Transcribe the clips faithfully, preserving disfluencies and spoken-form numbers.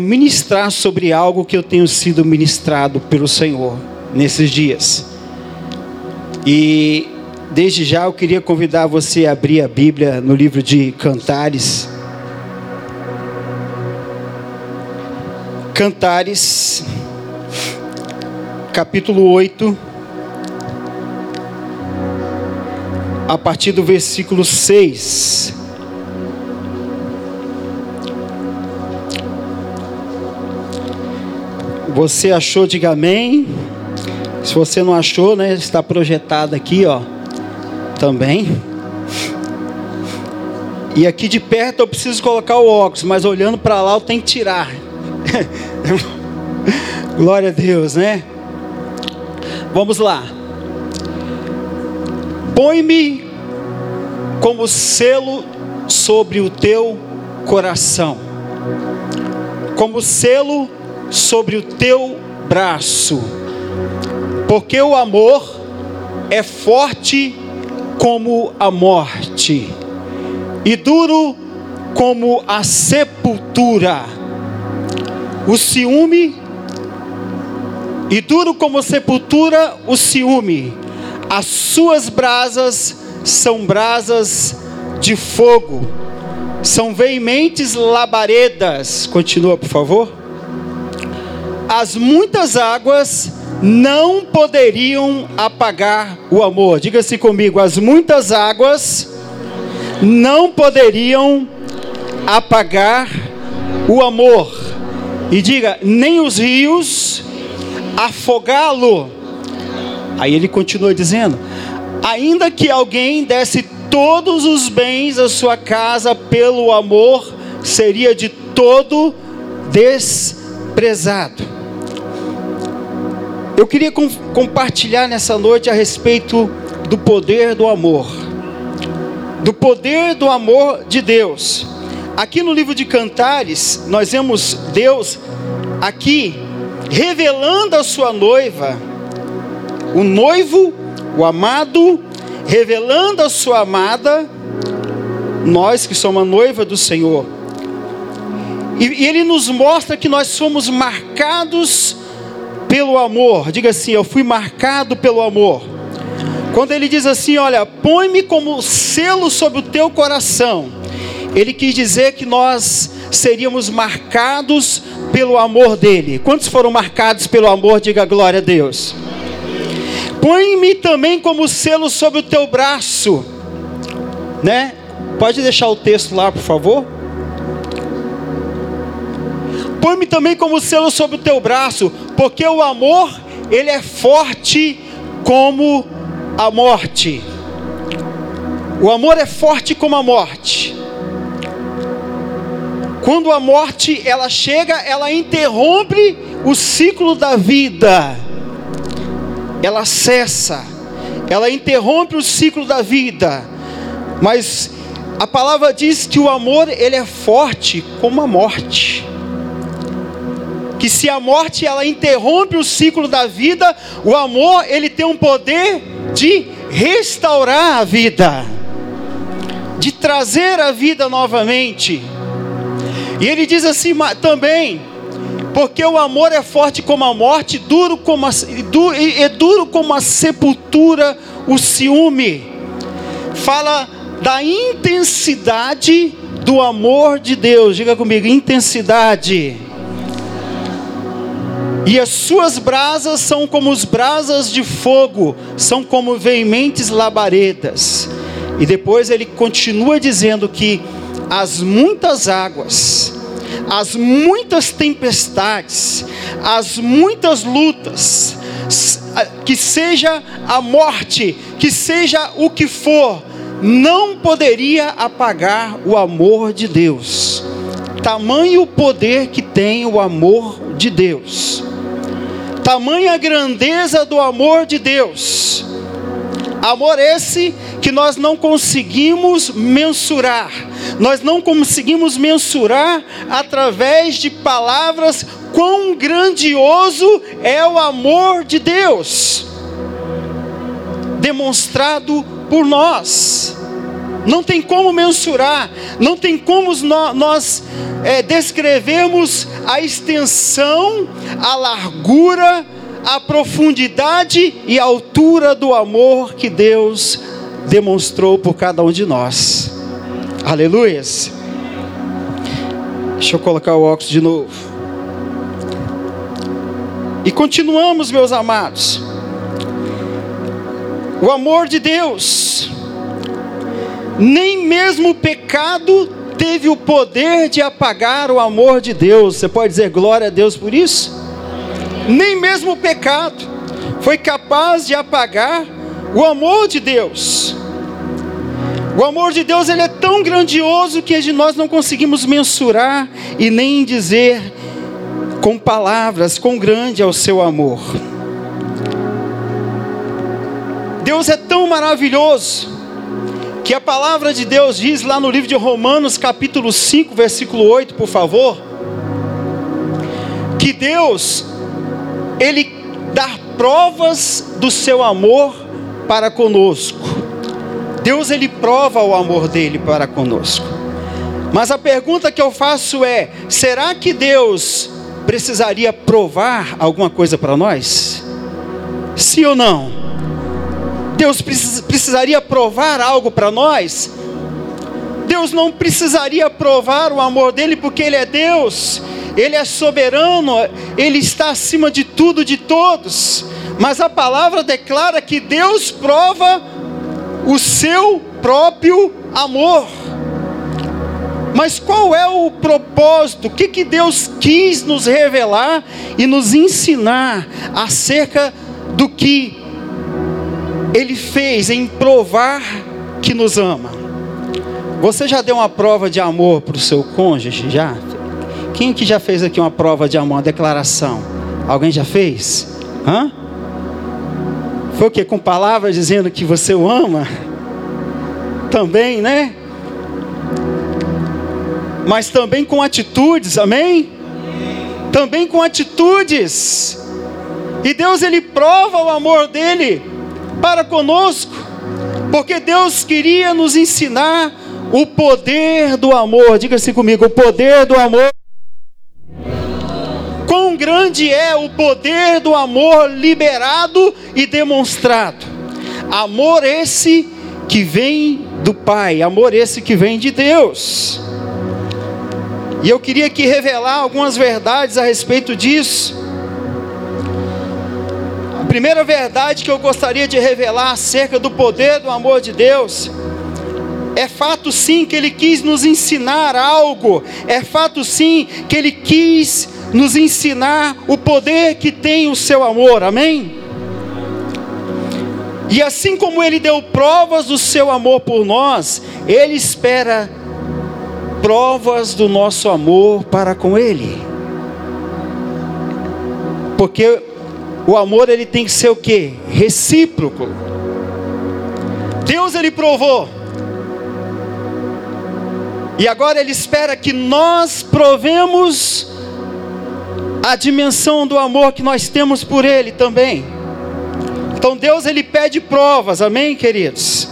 Ministrar sobre algo que eu tenho sido ministrado pelo Senhor nesses dias. E desde já eu queria convidar você a abrir a Bíblia no livro de Cantares. Cantares, capítulo oito, a partir do versículo seis. Você achou, diga amém. Se você não achou, né, está projetado aqui, ó, também. E aqui de perto eu preciso colocar o óculos, mas olhando para lá eu tenho que tirar. Glória a Deus, né? Vamos lá. Põe-me como selo sobre o teu coração, como selo sobre o teu braço, porque o amor é forte como a morte e duro como a sepultura. O ciúme, e duro como a sepultura o ciúme, as suas brasas são brasas de fogo, são veementes labaredas. Continua, por favor. As muitas águas não poderiam apagar o amor. Diga-se comigo, as muitas águas não poderiam apagar o amor. E diga, nem os rios afogá-lo. Aí ele continua dizendo, ainda que alguém desse todos os bens da sua casa pelo amor, seria de todo desprezado. Eu queria com, compartilhar nessa noite a respeito do poder do amor, do poder do amor de Deus. Aqui no livro de Cantares, nós vemos Deus aqui revelando a sua noiva, o noivo, o amado, revelando a sua amada, nós que somos a noiva do Senhor. E, e Ele nos mostra que nós somos marcados pelo amor. Diga assim, eu fui marcado pelo amor. Quando Ele diz assim, olha, põe-me como selo sobre o teu coração, Ele quis dizer que nós seríamos marcados pelo amor dEle. Quantos foram marcados pelo amor? Diga glória a Deus. Põe-me também como selo sobre o teu braço, né? Pode deixar o texto lá, por favor. Põe-me também como selo sobre o teu braço, porque o amor, ele é forte como a morte. O amor é forte como a morte. Quando a morte, ela chega, ela interrompe o ciclo da vida. Ela cessa, ela interrompe o ciclo da vida. Mas a palavra diz que o amor, ele é forte como a morte. Que se a morte, ela interrompe o ciclo da vida, o amor, ele tem um poder de restaurar a vida, de trazer a vida novamente. E ele diz assim também, porque o amor é forte como a morte, duro como a, duro, é duro como a sepultura, o ciúme. Fala da intensidade do amor de Deus. Diga comigo, intensidade. E as suas brasas são como as brasas de fogo, são como veementes labaredas. E depois ele continua dizendo que as muitas águas, as muitas tempestades, as muitas lutas, que seja a morte, que seja o que for, não poderia apagar o amor de Deus. Tamanho poder que tem o amor de Deus. Tamanha grandeza do amor de Deus. Amor esse que nós não conseguimos mensurar. Nós não conseguimos mensurar através de palavras quão grandioso é o amor de Deus, demonstrado por nós. Não tem como mensurar, não tem como nós é, descrevermos a extensão, a largura, a profundidade e a altura do amor que Deus demonstrou por cada um de nós. Aleluias. Deixa eu colocar o óculos de novo. E continuamos, meus amados. O amor de Deus, nem mesmo o pecado teve o poder de apagar o amor de Deus. Você pode dizer glória a Deus por isso? Nem mesmo o pecado foi capaz de apagar o amor de Deus. O amor de Deus, ele é tão grandioso que nós não conseguimos mensurar e nem dizer com palavras quão grande é o seu amor. Deus é tão maravilhoso que a palavra de Deus diz lá no livro de Romanos capítulo cinco, versículo oito, por favor, que Deus, Ele dá provas do seu amor para conosco. Deus, Ele prova o amor dEle para conosco. Mas a pergunta que eu faço é: será que Deus precisaria provar alguma coisa para nós? Sim ou não? Deus precisaria provar algo para nós? Deus não precisaria provar o amor dEle, porque Ele é Deus, Ele é soberano, Ele está acima de tudo e de todos. Mas a palavra declara que Deus prova o seu próprio amor. Mas qual é o propósito? O que, que Deus quis nos revelar e nos ensinar acerca do que Ele fez em provar que nos ama? Você já deu uma prova de amor para o seu cônjuge? Já? Quem que já fez aqui uma prova de amor, uma declaração? Alguém já fez? Hã? Foi o quê? Com palavras dizendo que você o ama? Também, né? Mas também com atitudes, amém? Também com atitudes. E Deus, Ele prova o amor dEle para conosco, porque Deus queria nos ensinar o poder do amor. Diga assim comigo: o poder do amor. Quão grande é o poder do amor liberado e demonstrado. Amor esse que vem do Pai, amor esse que vem de Deus. E eu queria aqui revelar algumas verdades a respeito disso. A primeira verdade que eu gostaria de revelar acerca do poder do amor de Deus: é fato sim que Ele quis nos ensinar algo, é fato sim que Ele quis nos ensinar o poder que tem o seu amor, amém? E assim como Ele deu provas do seu amor por nós, Ele espera provas do nosso amor para com Ele. Porque o amor, ele tem que ser o quê? Recíproco. Deus, Ele provou, e agora Ele espera que nós provemos a dimensão do amor que nós temos por Ele também. Então Deus, Ele pede provas, amém, queridos?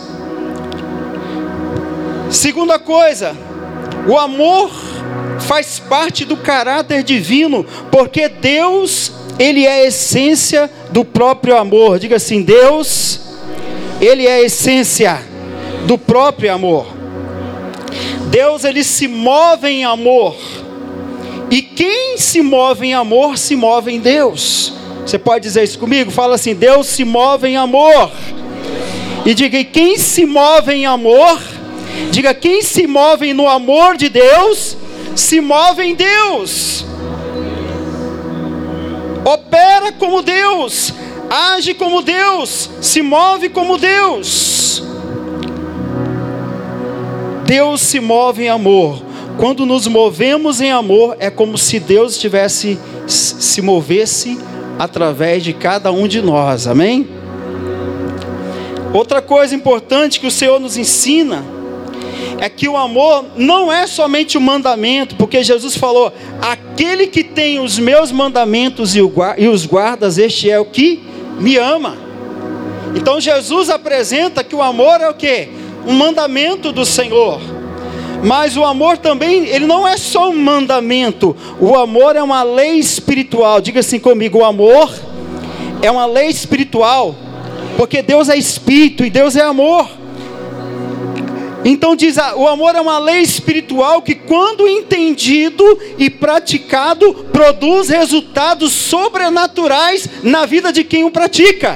Segunda coisa, o amor faz parte do caráter divino, porque Deus, Ele é a essência do próprio amor. Diga assim: Deus, Ele é a essência do próprio amor. Deus, Ele se move em amor, e quem se move em amor, se move em Deus. Você pode dizer isso comigo? Fala assim: Deus se move em amor. E diga: e quem se move em amor? Diga: quem se move no amor de Deus, se move em Deus. Opera como Deus, age como Deus, se move como Deus. Deus se move em amor. Quando nos movemos em amor, é como se Deus estivesse, se movesse através de cada um de nós, amém? Outra coisa importante que o Senhor nos ensina é que o amor não é somente um mandamento, porque Jesus falou: aquele que tem os meus mandamentos e os guarda, este é o que me ama. Então Jesus apresenta que o amor é o quê? um mandamento do Senhor. Mas o amor também, ele não é só um mandamento. O amor é uma lei espiritual. Diga assim comigo: o amor é uma lei espiritual. Porque Deus é espírito e Deus é amor. Então diz, o amor é uma lei espiritual que, quando entendido e praticado, produz resultados sobrenaturais na vida de quem o pratica.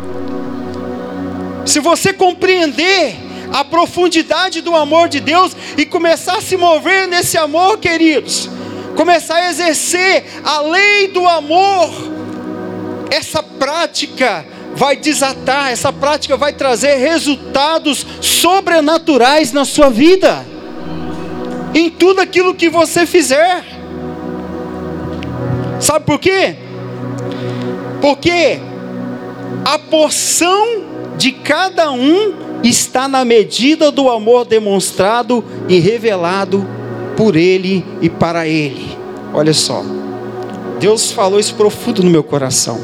Se você compreender a profundidade do amor de Deus e começar a se mover nesse amor, queridos, começar a exercer a lei do amor, essa prática vai desatar, essa prática vai trazer resultados sobrenaturais na sua vida, em tudo aquilo que você fizer. Sabe por quê? Porque a porção de cada um está na medida do amor demonstrado e revelado por Ele e para Ele. Olha só, Deus falou isso profundo no meu coração.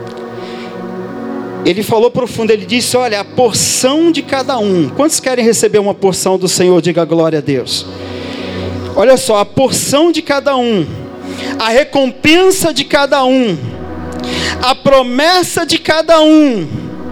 Ele falou profundo, Ele disse: olha, a porção de cada um. Quantos querem receber uma porção do Senhor? Diga glória a Deus. Olha só, a porção de cada um, a recompensa de cada um, a promessa de cada um,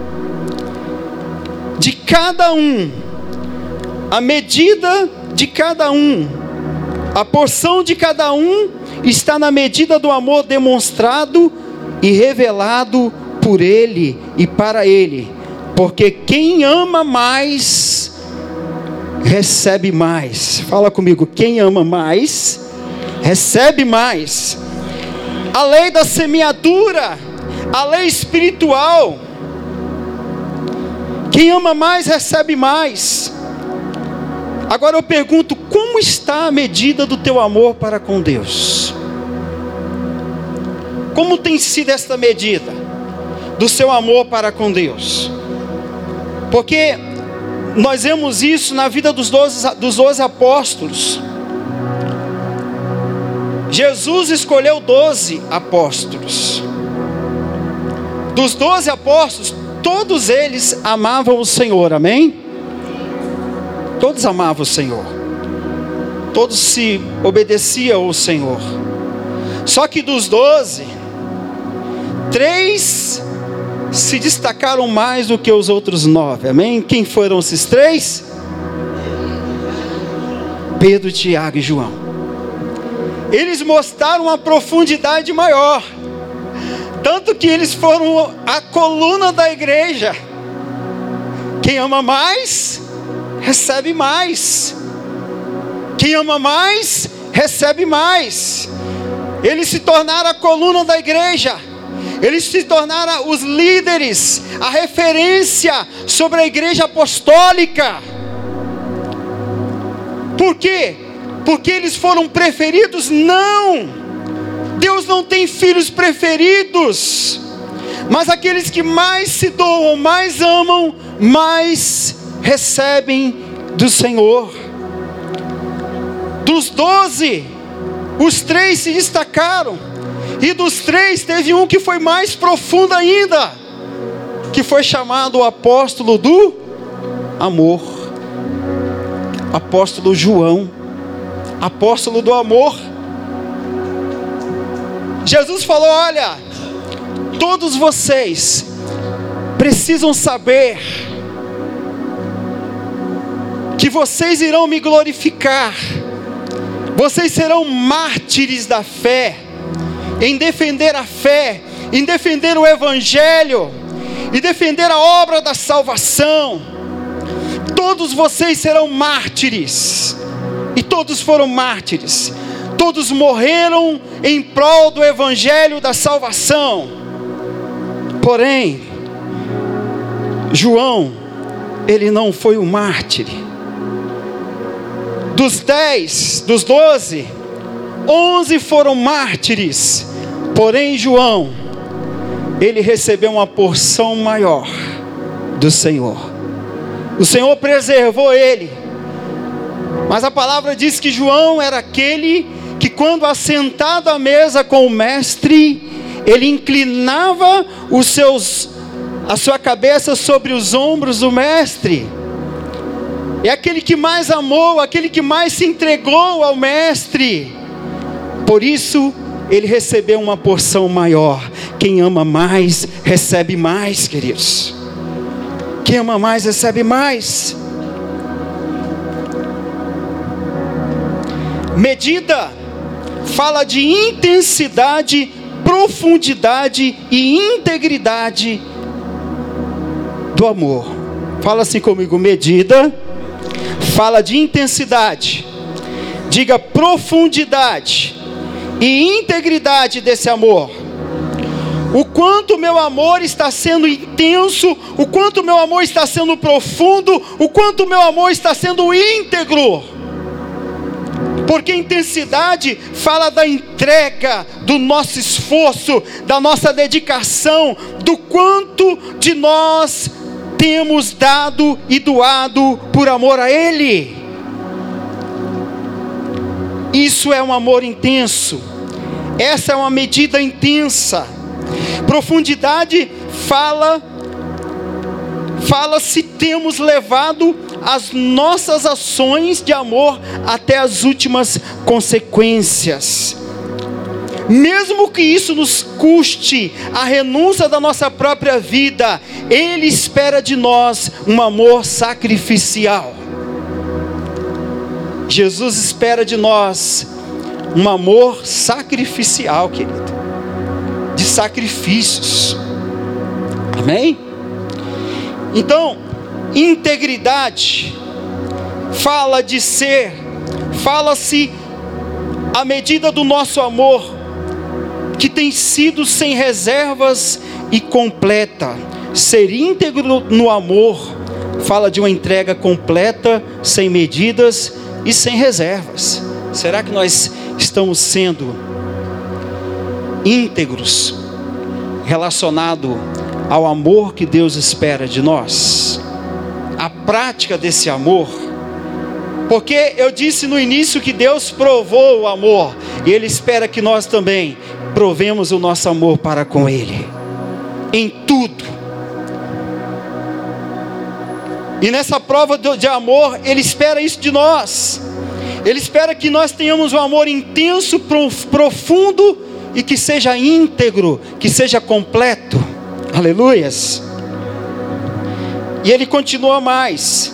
de cada um, a medida de cada um, a porção de cada um está na medida do amor demonstrado e revelado por Ele e para Ele. Porque quem ama mais, recebe mais. Fala comigo: quem ama mais, recebe mais. A lei da semeadura, a lei espiritual. Quem ama mais, recebe mais. Agora eu pergunto: como está a medida do teu amor para com Deus? Como tem sido esta medida do seu amor para com Deus? Porque nós vemos isso na vida dos doze, dos doze apóstolos. Jesus escolheu doze apóstolos. Dos doze apóstolos, todos eles amavam o Senhor, amém? Todos amavam o Senhor. Todos se obedeciam ao Senhor. Só que dos doze, três se destacaram mais do que os outros nove, amém? Quem foram esses três? Pedro, Tiago e João. Eles mostraram uma profundidade maior, tanto que eles foram a coluna da igreja. Quem ama mais, recebe mais. Quem ama mais, recebe mais. Eles se tornaram a coluna da igreja. Eles se tornaram os líderes, a referência sobre a igreja apostólica. Por quê? Porque eles foram preferidos? Não! Deus não tem filhos preferidos, mas aqueles que mais se doam, mais amam, mais recebem do Senhor. Dos doze, os três se destacaram. E dos três, teve um que foi mais profundo ainda, que foi chamado o apóstolo do amor. Apóstolo João, apóstolo do amor. Jesus falou: olha, todos vocês precisam saber que vocês irão me glorificar. Vocês serão mártires da fé, em defender a fé, em defender o Evangelho, e defender a obra da salvação. Todos vocês serão mártires, e todos foram mártires. Todos morreram em prol do Evangelho da salvação. Porém, João, ele não foi um mártir. Dos dez, dos doze, onze foram mártires. Porém, João, ele recebeu uma porção maior do Senhor. O Senhor preservou ele. Mas a palavra diz que João era aquele que, quando assentado à mesa com o mestre, ele inclinava os seus, a sua cabeça sobre os ombros do mestre. é aquele que mais amou, aquele que mais se entregou ao Mestre. Por isso, ele recebeu uma porção maior. Quem ama mais, recebe mais, queridos. Quem ama mais, recebe mais. Medida fala de intensidade, profundidade e integridade do amor. Fala assim comigo: medida fala de intensidade, diga profundidade e integridade desse amor. O quanto meu amor está sendo intenso, o quanto meu amor está sendo profundo, o quanto meu amor está sendo íntegro. Porque intensidade fala da entrega, do nosso esforço, da nossa dedicação, do quanto de nós temos dado e doado por amor a Ele. Isso é um amor intenso. Essa é uma medida intensa. Profundidade fala, fala se temos levado as nossas ações de amor até as últimas consequências. Mesmo que isso nos custe a renúncia da nossa própria vida, Ele espera de nós um amor sacrificial. Jesus espera de nós um amor sacrificial, querido, de sacrifícios. Amém? Então, integridade fala de ser, fala-se a medida do nosso amor, que tem sido sem reservas e completa. Ser íntegro no amor fala de uma entrega completa, sem medidas e sem reservas. Será que nós estamos sendo íntegros relacionado ao amor que Deus espera de nós? A prática desse amor, porque eu disse no início que Deus provou o amor, e Ele espera que nós também provemos o nosso amor para com Ele, em tudo. E nessa prova de amor, Ele espera isso de nós. Ele espera que nós tenhamos um amor intenso, profundo, e que seja íntegro, que seja completo. Aleluias. E Ele continua mais.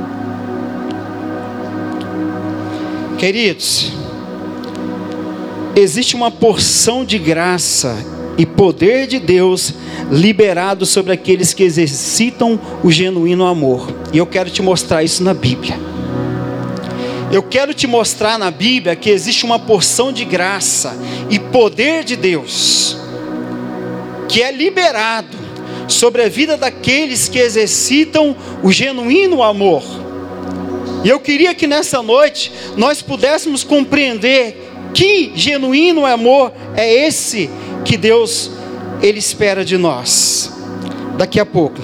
Queridos, existe uma porção de graça e poder de Deus liberado sobre aqueles que exercitam o genuíno amor. E eu quero te mostrar isso na Bíblia. Eu quero te mostrar na Bíblia que existe uma porção de graça e poder de Deus que é liberado sobre a vida daqueles que exercitam o genuíno amor. E eu queria que nessa noite nós pudéssemos compreender que genuíno amor é esse que Deus, Ele espera de nós. Daqui a pouco,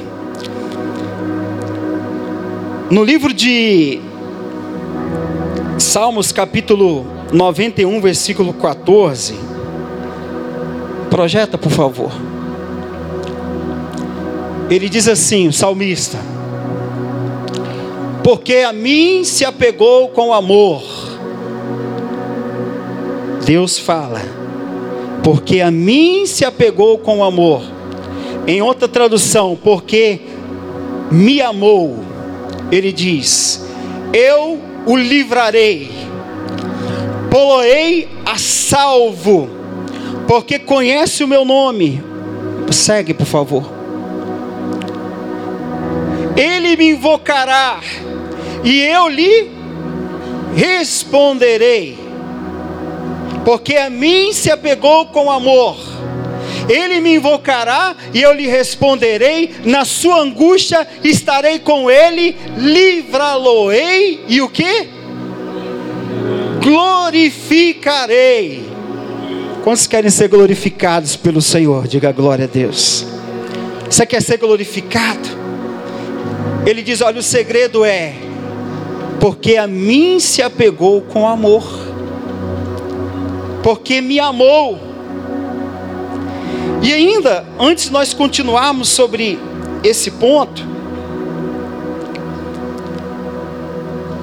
no livro de Salmos capítulo noventa e um, versículo quatorze, projeta por favor. Ele diz assim, o salmista: porque a mim se apegou com amor. Deus fala, porque a mim se apegou com amor. Em outra tradução, porque me amou. Ele diz: eu o livrarei, pô-lo-ei a salvo, porque conhece o meu nome. Segue por favor. Ele me invocará e eu lhe responderei, porque a mim se apegou com amor. Ele me invocará e eu lhe responderei. Na sua angústia estarei com ele, livrá-lo-ei e o que? Glorificarei. Quantos querem ser glorificados pelo Senhor? Diga glória a Deus. Você quer ser glorificado? Ele diz: olha, o segredo é porque a mim se apegou com amor, porque me amou. E ainda, antes de nós continuarmos sobre esse ponto,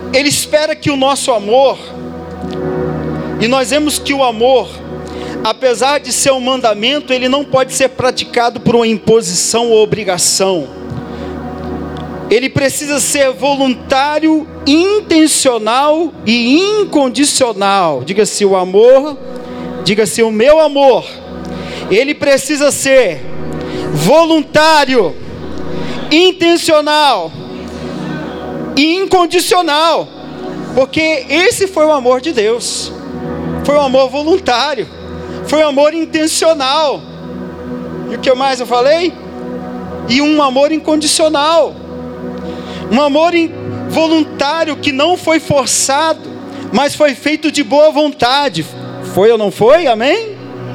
Ele espera que o nosso amor, e nós vemos que o amor, apesar de ser um mandamento, ele não pode ser praticado por uma imposição ou obrigação. Ele precisa ser voluntário, intencional e incondicional. Diga-se o amor, diga-se o meu amor. Ele precisa ser voluntário, intencional e incondicional, porque esse foi o amor de Deus. Foi um amor voluntário, foi um amor intencional. E o que mais eu falei? E um amor incondicional. Um amor voluntário que não foi forçado, mas foi feito de boa vontade. Foi ou não foi? Amém?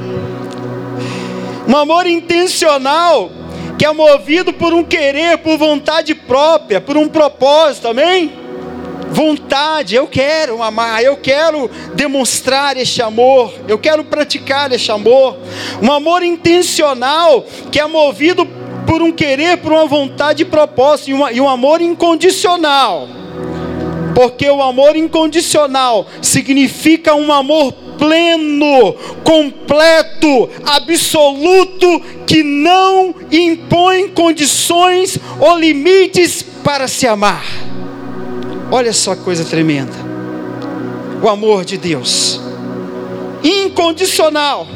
Um amor intencional, que é movido por um querer, por vontade própria, por um propósito, amém? Vontade, eu quero amar, eu quero demonstrar este amor, eu quero praticar este amor. Um amor intencional, que é movido por um querer, por uma vontade e propósito, e, uma, e um amor incondicional, porque o amor incondicional significa um amor pleno, completo, absoluto, que não impõe condições ou limites para se amar. Olha só que coisa tremenda, o amor de Deus, incondicional,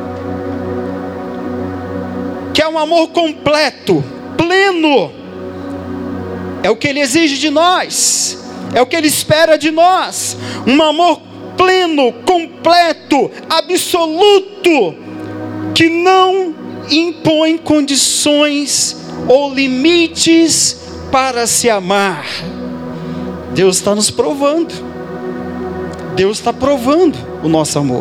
que é um amor completo, pleno, é o que Ele exige de nós, é o que Ele espera de nós, um amor pleno, completo, absoluto, que não impõe condições ou limites para se amar. Deus está nos provando, Deus está provando o nosso amor.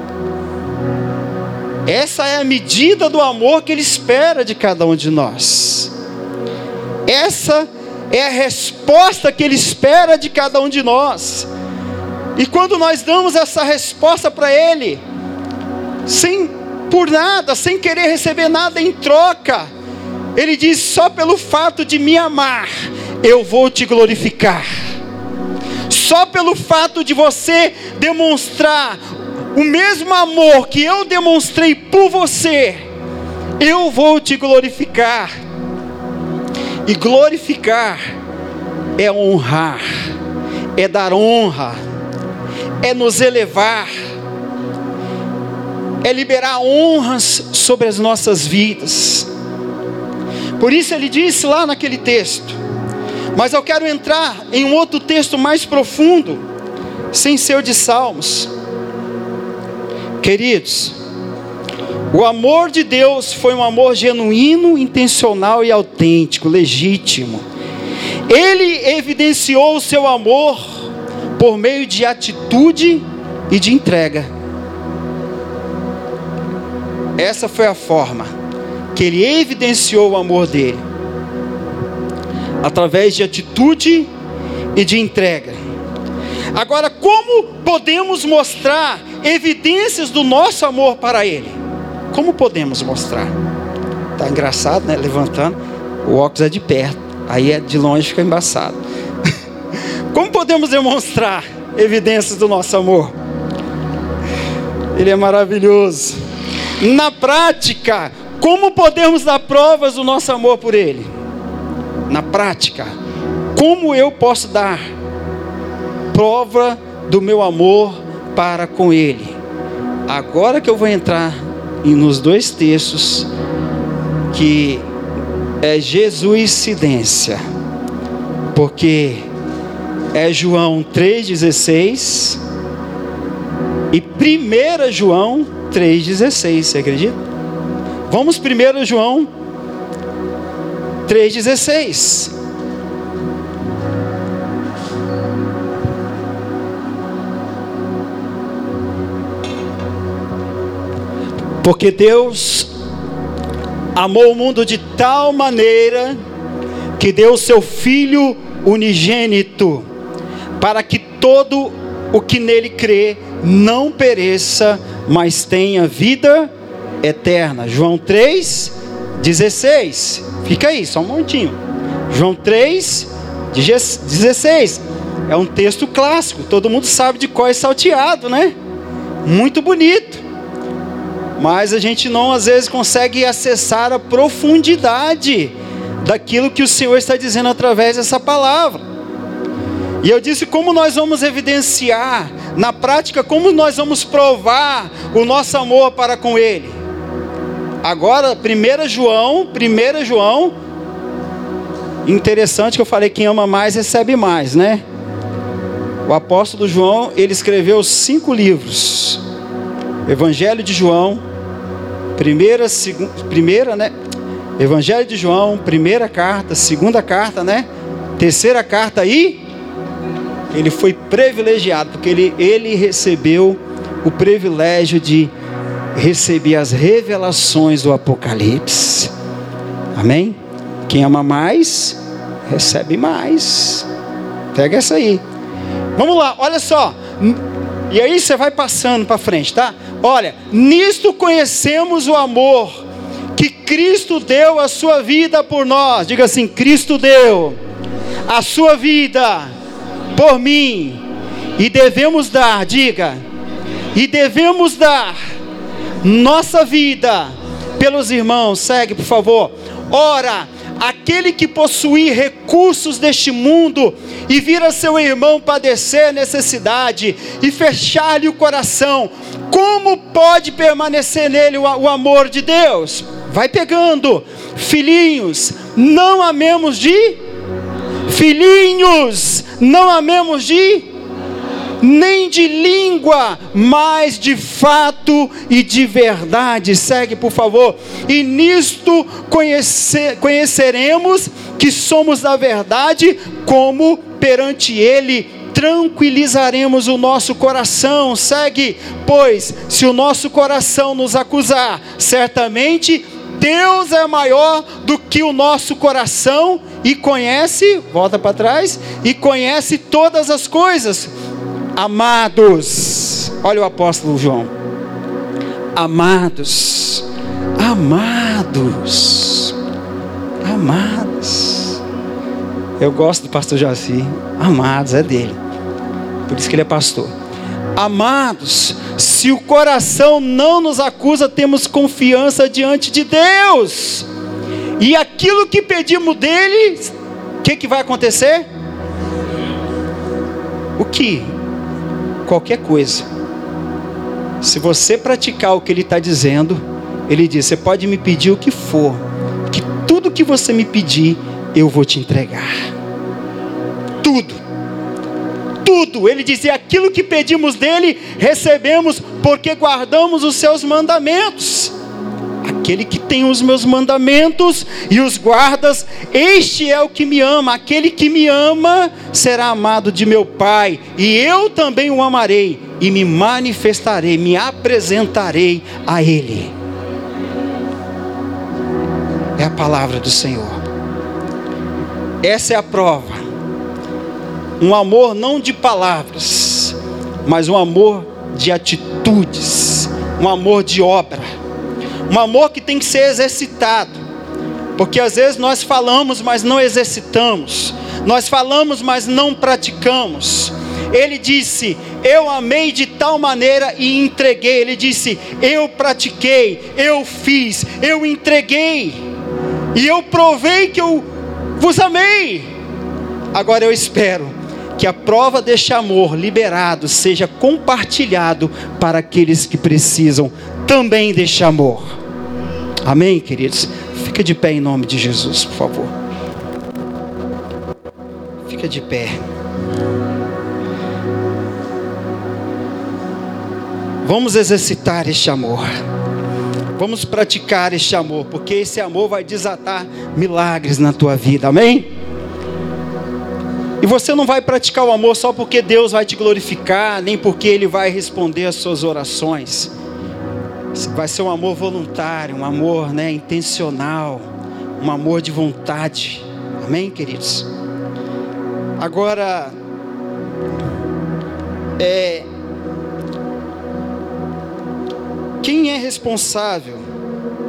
Essa é a medida do amor que Ele espera de cada um de nós. Essa é a resposta que Ele espera de cada um de nós. E quando nós damos essa resposta para Ele, sem por nada, sem querer receber nada em troca, Ele diz: só pelo fato de me amar, eu vou te glorificar. Só pelo fato de você demonstrar o mesmo amor que eu demonstrei por você, eu vou te glorificar. E glorificar é honrar, é dar honra, é nos elevar, é liberar honras sobre as nossas vidas. Por isso Ele disse lá naquele texto, mas eu quero entrar em um outro texto mais profundo, sem ser o de Salmos. Queridos, o amor de Deus foi um amor genuíno, intencional e autêntico, legítimo. Ele evidenciou o seu amor por meio de atitude e de entrega. Essa foi a forma que Ele evidenciou o amor dele, através de atitude e de entrega. Agora, como podemos mostrar evidências do nosso amor para Ele? Como podemos mostrar? Tá engraçado, né? Levantando, o óculos é de perto, aí é de longe, fica embaçado. Como podemos demonstrar evidências do nosso amor? Ele é maravilhoso. Na prática, como podemos dar provas do nosso amor por Ele? Na prática, como eu posso dar prova do meu amor para com Ele? Agora que eu vou entrar nos dois textos, que é jesuicidência, porque é João três dezesseis e primeiro João três dezesseis, você acredita? Vamos primeiro João três dezesseis. Porque Deus amou o mundo de tal maneira que deu o seu Filho unigênito, para que todo o que nele crê não pereça, mas tenha vida eterna. João três dezesseis. Fica aí, só um momentinho. João três dezesseis. É um texto clássico, todo mundo sabe de cor e salteado, né? Muito bonito. Mas a gente não às vezes consegue acessar a profundidade daquilo que o Senhor está dizendo através dessa palavra. E eu disse como nós vamos evidenciar na prática, como nós vamos provar o nosso amor para com Ele. Agora, primeiro João, primeiro João, interessante que eu falei, quem ama mais recebe mais, né? O apóstolo João, ele escreveu cinco livros. Evangelho de João, primeira, segunda, primeira, né? Evangelho de João, primeira carta, segunda carta, né? Terceira carta e ele foi privilegiado, porque ele, ele recebeu o privilégio de receber as revelações do Apocalipse. Amém? Quem ama mais, recebe mais. Pega essa aí. Vamos lá, olha só. E aí você vai passando para frente, tá? Olha, nisto conhecemos o amor que Cristo deu a sua vida por nós. Diga assim, Cristo deu a sua vida por mim. E devemos dar, diga, e devemos dar nossa vida pelos irmãos. Segue, por favor. Ora, aquele que possuir recursos deste mundo e vir a seu irmão padecer necessidade e fechar-lhe o coração, como pode permanecer nele o, o amor de Deus? Vai pegando. Filhinhos, não amemos de filhinhos, não amemos de nem de língua, mas de fato e de verdade. Segue, por favor. E nisto conhecer, conheceremos que somos da verdade, como perante Ele tranquilizaremos o nosso coração. Segue, pois se o nosso coração nos acusar, certamente Deus é maior do que o nosso coração e conhece, volta para trás, e conhece todas as coisas. Amados, olha o apóstolo João, amados, amados, amados, eu gosto do pastor Jaci, amados, é dele, por isso que ele é pastor. Amados, se o coração não nos acusa, temos confiança diante de Deus, e aquilo que pedimos dele, o que, que vai acontecer? O que? Qualquer coisa. Se você praticar o que ele está dizendo, ele diz, você pode me pedir o que for, que tudo que você me pedir, eu vou te entregar. Tudo. Tudo. Ele dizia, aquilo que pedimos dele, recebemos, porque guardamos os seus mandamentos. Aquele que tem os meus mandamentos e os guardas, este é o que me ama. Aquele que me ama será amado de meu Pai, e eu também o amarei e me manifestarei, me apresentarei a Ele. É a palavra do Senhor. Essa é a prova. Um amor não de palavras, mas um amor de atitudes, um amor de obra. Um amor que tem que ser exercitado, porque às vezes nós falamos, mas não exercitamos, nós falamos, mas não praticamos. Ele disse, eu amei de tal maneira e entreguei. Ele disse, eu pratiquei, eu fiz, eu entreguei, e eu provei que eu vos amei. Agora eu espero que a prova deste amor liberado seja compartilhado para aqueles que precisam também deste amor. Amém, queridos? Fica de pé em nome de Jesus, por favor. Fica de pé. Vamos exercitar este amor. Vamos praticar este amor, porque esse amor vai desatar milagres na tua vida. Amém? E você não vai praticar o amor só porque Deus vai te glorificar, nem porque Ele vai responder às suas orações. Vai ser um amor voluntário, um amor, né, intencional, um amor de vontade. Amém, queridos? Agora, é, quem é responsável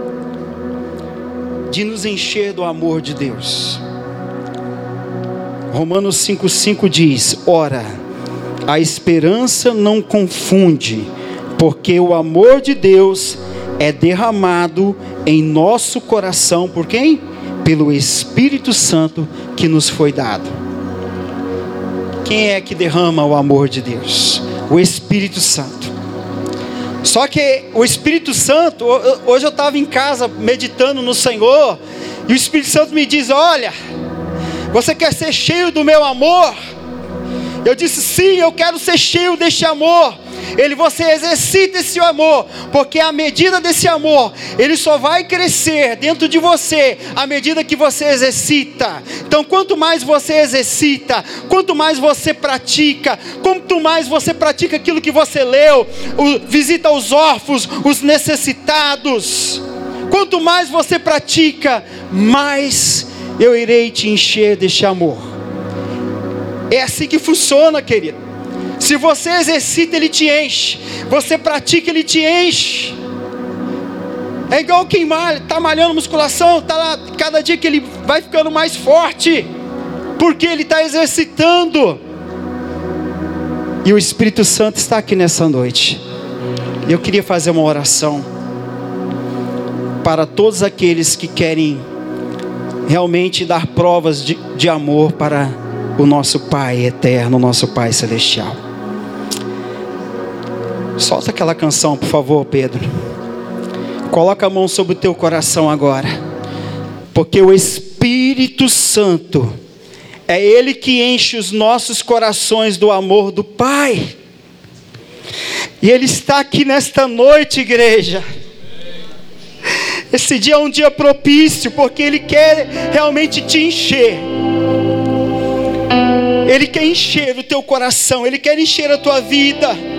de nos encher do amor de Deus? Romanos cinco, cinco diz: ora, a esperança não confunde, porque o amor de Deus é derramado em nosso coração, por quem? Pelo Espírito Santo que nos foi dado. Quem é que derrama o amor de Deus? O Espírito Santo. Só que o Espírito Santo, hoje eu estava em casa meditando no Senhor, e o Espírito Santo me diz: olha, você quer ser cheio do meu amor? Eu disse: sim, eu quero ser cheio deste amor. Ele, você exercita esse amor, porque a medida desse amor, ele só vai crescer dentro de você, à medida que você exercita. Então quanto mais você exercita, quanto mais você pratica, quanto mais você pratica aquilo que você leu, o, visita os órfãos, os necessitados, quanto mais você pratica, mais eu irei te encher deste amor. É assim que funciona, querido. Se você exercita, ele te enche. Você pratica, ele te enche. É igual quem malha, está malhando musculação, está lá, cada dia que ele vai ficando mais forte, porque ele está exercitando. E o Espírito Santo está aqui nessa noite. Eu queria fazer uma oração para todos aqueles que querem realmente dar provas de, de amor para o nosso Pai eterno, o nosso Pai celestial. Solta aquela canção, por favor, Pedro. Coloca a mão sobre o teu coração agora, porque o Espírito Santo é Ele que enche os nossos corações do amor do Pai. E Ele está aqui nesta noite, igreja. Esse dia é um dia propício, porque Ele quer realmente te encher. Ele quer encher o teu coração, Ele quer encher a tua vida.